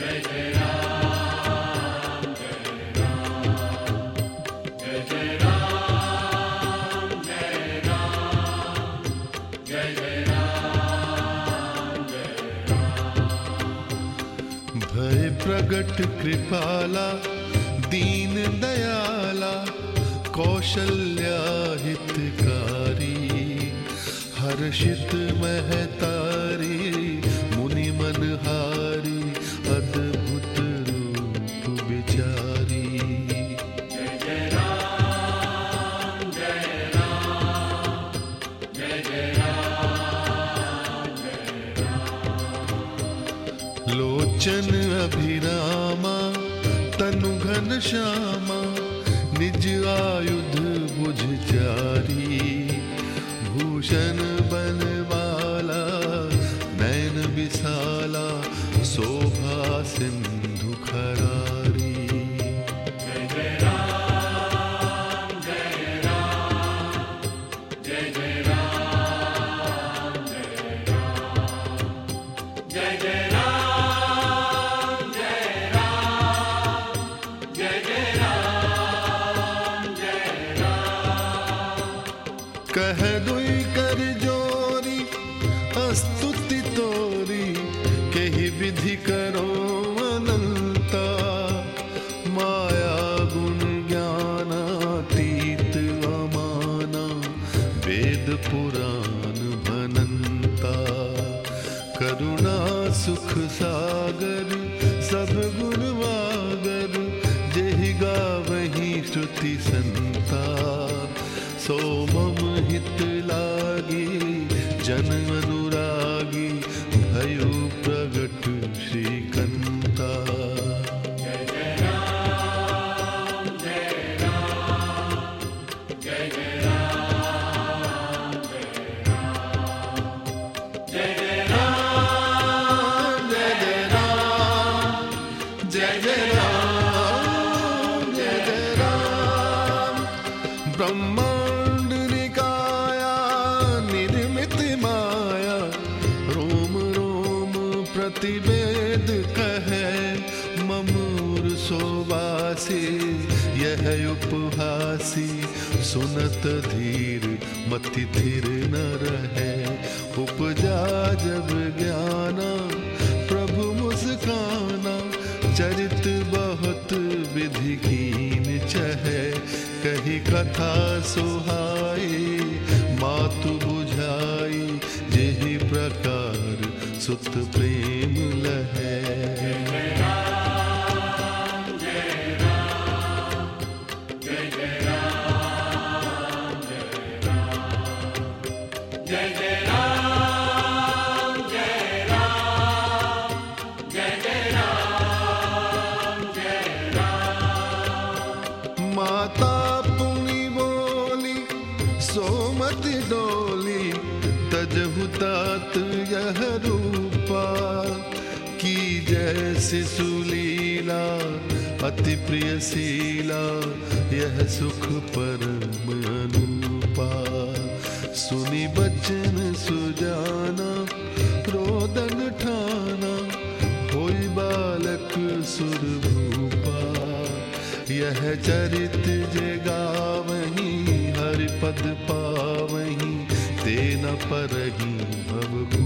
भय प्रगट कृपाला दीन दयाला कौशल्या हितकारी हर्षित महतारी मुनि मनहारी अद्भुत रूप विचारी। जय जय राम जय राम जय जय राम जय राम। लोचन अभिरामा तनु घन श्यामा निज आयुध बुझ चारी भूषण बनवाला नैन विशाला शोभा सिंधु खरारी। जय जय राम जय राम जय जय राम जय राम। जय जय राम जय राम जय जय राम जय राम। कह दुई कर जोरी स्तुति तोरी केहि विधि करो अनंता माया गुण ज्ञानातीत अमाना वेद पुराण भनंता करुणा सुख सागर सब गुण वागर जेहि गावहि श्रुति संता सो मम हित लागी जन अनुरागी भयो प्रगट श्रीकंता। जय जय राम जय राम जय जय राम जय राम। जय जय राम जय जय राम जय जय राम जय जय राम। ब्रह्मांड निकाया निर्मित माया रोम रोम प्रतिवेद कहे ममूर सोवासी यह उपहासी सुनत धीर मति थिर न रहे उपजा जब ज्ञाना प्रभु मुस्काना चरित बहुत विधि कीन चहे कही कथा सुहाई मातु बुझाई जेहि प्रकार सुत प्रेम लहे। जय राम जय राम जय जय राम जय राम। जय जय राम जय राम जय जय राम जय राम। माता पुनि बोली सोमति डोली तजहु तात यह रूपा की जैसी सुलीला अति प्रिय शीला यह सुख परम अनुपा। सुनी बचन सुजाना रोदन ठाना होई बालक सुर भूपा यह चरित जे गावहीं हरि पद पावहीं ते न परहीं भव